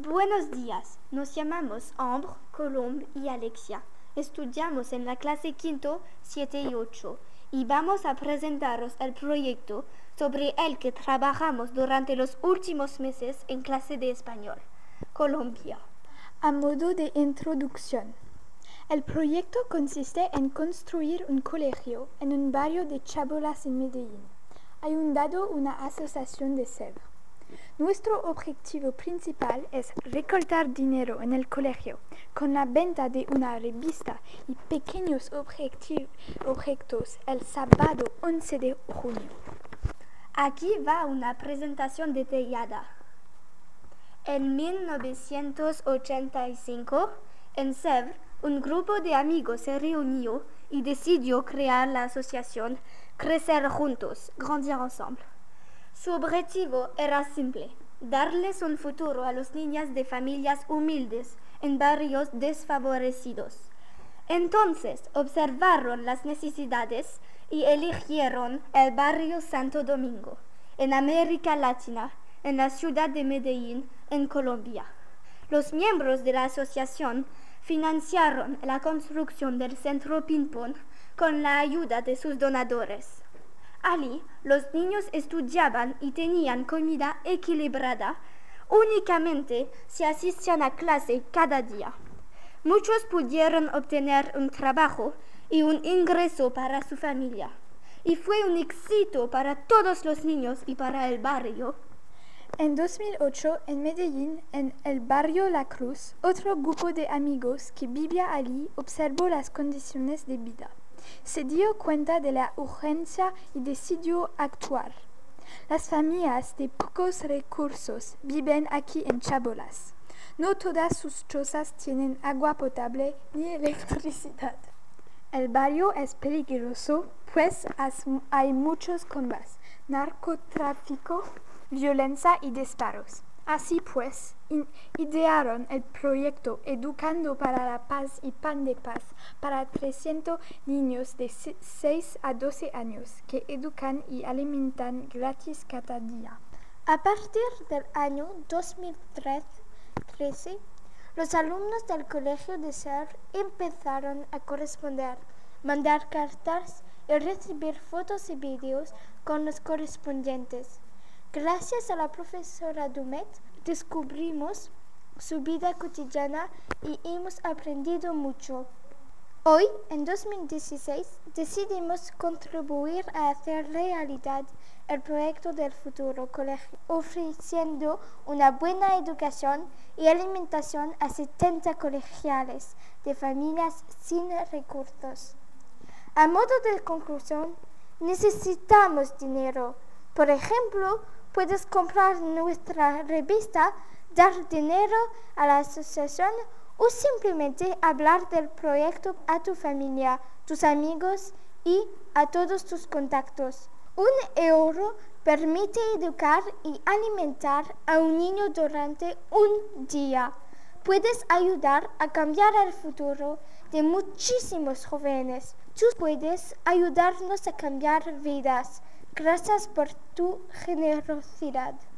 Buenos días, nos llamamos Ambre, Colombe y Alexia. Estudiamos en la clase quinto, 7 y 8 y vamos a presentaros el proyecto sobre el que trabajamos durante los últimos meses en clase de español. Colombia. A modo de introducción, el proyecto consiste en construir un colegio en un barrio de Chabolas en Medellín, ayudando una asociación de Sèvres. Nuestro objetivo principal es recaudar dinero en el colegio con la venta de una revista y pequeños objetos el sábado 11 de junio. Aquí va una presentación detallada. En 1985, en Sèvres, un grupo de amigos se reunió y decidió crear la asociación Crecer Juntos, Grandir Ensemble. Su objetivo era simple: darles un futuro a las niñas de familias humildes en barrios desfavorecidos. Entonces observaron las necesidades y eligieron el barrio Santo Domingo, en América Latina, en la ciudad de Medellín, en Colombia. Los miembros de la asociación financiaron la construcción del centro ping-pong con la ayuda de sus donadores. Allí, los niños estudiaban y tenían comida equilibrada únicamente si asistían a clase cada día. Muchos pudieron obtener un trabajo y un ingreso para su familia. Y fue un éxito para todos los niños y para el barrio. En 2008, en Medellín, en el barrio La Cruz, otro grupo de amigos que vivía allí observó las condiciones de vida. Se dio cuenta de la urgencia y decidió actuar. Las familias de pocos recursos viven aquí en Chabolas. No todas sus chozas tienen agua potable ni electricidad. El barrio es peligroso, pues hay muchos combates, narcotráfico, violencia y disparos. Así pues, idearon el proyecto Educando para la Paz y Pan de Paz para 300 niños de 6 a 12 años que educan y alimentan gratis cada día. A partir del año 2013, los alumnos del Colegio de Sèvres empezaron a corresponder, mandar cartas y recibir fotos y vídeos con los correspondientes. Gracias a la profesora Dumet, descubrimos su vida cotidiana y hemos aprendido mucho. Hoy, en 2016, decidimos contribuir a hacer realidad el proyecto del futuro colegio, ofreciendo una buena educación y alimentación a 70 colegiales de familias sin recursos. A modo de conclusión, necesitamos dinero. Por ejemplo, puedes comprar nuestra revista, dar dinero a la asociación o simplemente hablar del proyecto a tu familia, tus amigos y a todos tus contactos. €1 permite educar y alimentar a un niño durante un día. Puedes ayudar a cambiar el futuro de muchísimos jóvenes. Tú puedes ayudarnos a cambiar vidas. Gracias por tu generosidad.